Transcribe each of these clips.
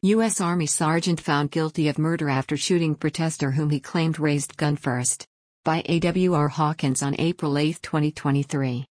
U.S. Army sergeant found guilty of murder after shooting protester whom he claimed raised gun first. By A.W.R. Hawkins on April 8, 2023.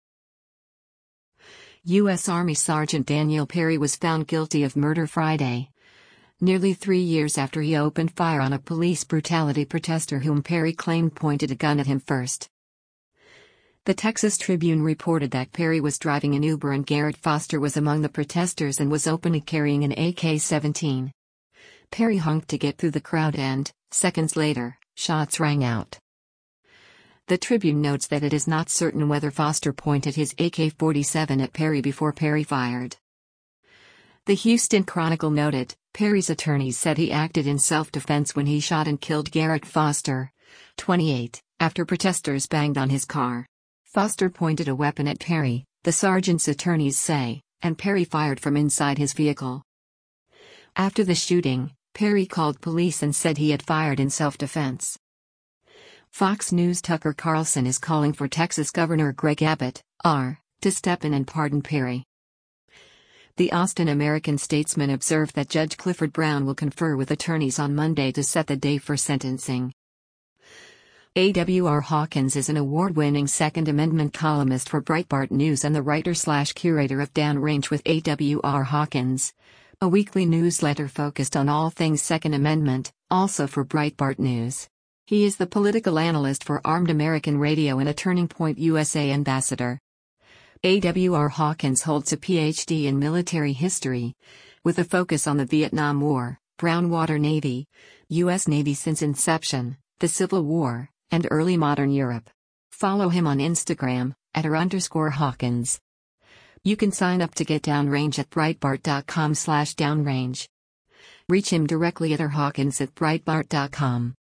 U.S. Army Sergeant Daniel Perry was found guilty of murder Friday, nearly 3 years after he opened fire on a police brutality protester whom Perry claimed pointed a gun at him first. The Texas Tribune reported that Perry was driving an Uber and Garrett Foster was among the protesters and was openly carrying an AK-17. Perry honked to get through the crowd and, seconds later, shots rang out. The Tribune notes that it is not certain whether Foster pointed his AK-47 at Perry before Perry fired. The Houston Chronicle noted, Perry's attorneys said he acted in self-defense when he shot and killed Garrett Foster, 28, after protesters banged on his car. Foster pointed a weapon at Perry, the sergeant's attorneys say, and Perry fired from inside his vehicle. After the shooting, Perry called police and said he had fired in self-defense. Fox News' Tucker Carlson is calling for Texas Governor Greg Abbott, R., to step in and pardon Perry. The Austin American-Statesman observed that Judge Clifford Brown will confer with attorneys on Monday to set the day for sentencing. A.W.R. Hawkins is an award-winning Second Amendment columnist for Breitbart News and the writer/curator of Downrange with A.W.R. Hawkins, a weekly newsletter focused on all things Second Amendment, also for Breitbart News. He is the political analyst for Armed American Radio and a Turning Point USA ambassador. A.W.R. Hawkins holds a Ph.D. in military history, with a focus on the Vietnam War, Brown Water Navy, U.S. Navy since inception, the Civil War, and early modern Europe. Follow him on Instagram, @r_Hawkins. You can sign up to get Downrange at Breitbart.com/downrange. Reach him directly at rhawkins@breitbart.com.